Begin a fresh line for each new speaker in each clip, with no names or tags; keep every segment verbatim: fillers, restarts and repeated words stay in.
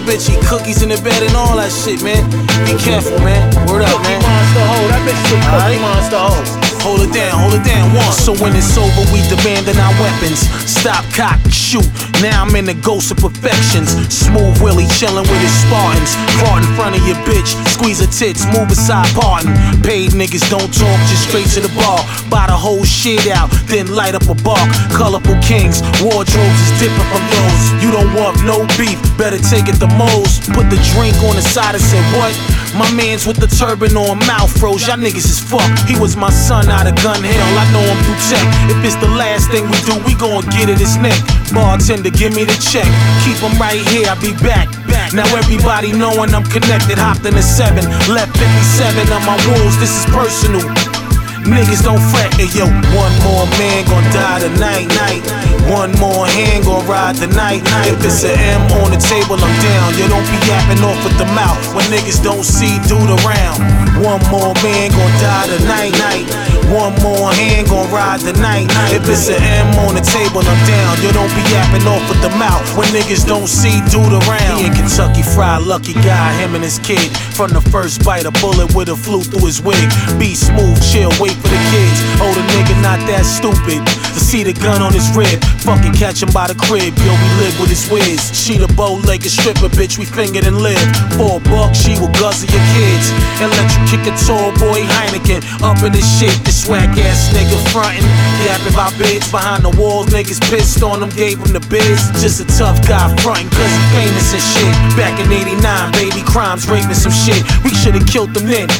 bitch eat cookies in the bed and all that shit, man. Be careful, man. Word up, man.
Cookie Monster hoe, that bitch is a Cookie
Alright.
Monster hoe.
Hold it down, hold it down, one. So when it's over, we demanding our weapons. Stop, cock, shoot. Now I'm in the ghost of perfections. Smooth Willie chillin' with his Spartans. Caught in front of your bitch, squeeze her tits, move aside, pardon. Paid niggas don't talk, just straight to the bar. Buy the whole shit out, then light up a bar. Colorful kings, wardrobes is different from yours. You don't want no beef, better take it to Moe's. Put the drink on the side and said, what? My mans with the turban on, mouth froze. Y'all niggas is fuck. He was my son out of Gun Hill. I know him through tech. If it's the last thing we do, we gon' get it his neck. Bartender, give me the check. Keep him right here, I'll be back. Now everybody knowing I'm connected. Hopped in the seven, left fifty-seven on my wolves. This is personal. Niggas don't fret, hey yo. One more man gon' die tonight, night. One more hand gon' ride tonight, night. If it's an M on the table, I'm down. You don't be yapping off with the mouth when niggas don't see dude around. One more man gon' die tonight, night. One more hand gon' ride tonight, night. If it's an M on the table, I'm down. You don't be yapping off with the mouth when niggas don't see dude around. He in Kentucky Fried, lucky guy, him and his kid. From the first bite, a bullet with a flew through his wig. Be smooth, chill, wait for the kids. Oh, the nigga not that stupid to see the gun on his rib. Fucking catch him by the crib, yo, we live with his whiz. She the bow-legged stripper, bitch, we fingered and live. For a buck, she will guzzle your kids and let you kick a tall boy Heineken up in this shit. This swag ass nigga frontin', yapping about bids behind the walls. Niggas pissed on him, gave him the biz. Just a tough guy frontin' cause he famous and shit. Back in eighty-nine, baby, crimes, raping some shit. We should've killed them then.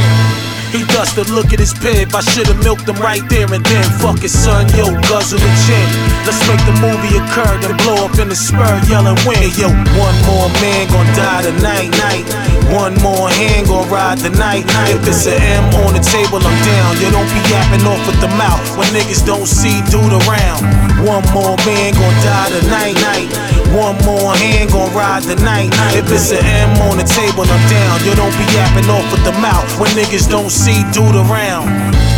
He dusted, look at his piv. I should've milked him right there and then. Fuck his son, yo, guzzle the chin. Let's make the movie occur, then blow up in the spur, yelling win. Hey, yo, one more man gon' die tonight, night. One more hand gon' ride tonight, night. If it's an M on the table, I'm down. You don't be yapping off with the mouth when niggas don't see dude around. One more man gon' die tonight, night. One more hand gon' ride tonight, night. If it's an M on the table, I'm down. You don't be yapping off with the mouth when niggas don't see dude around.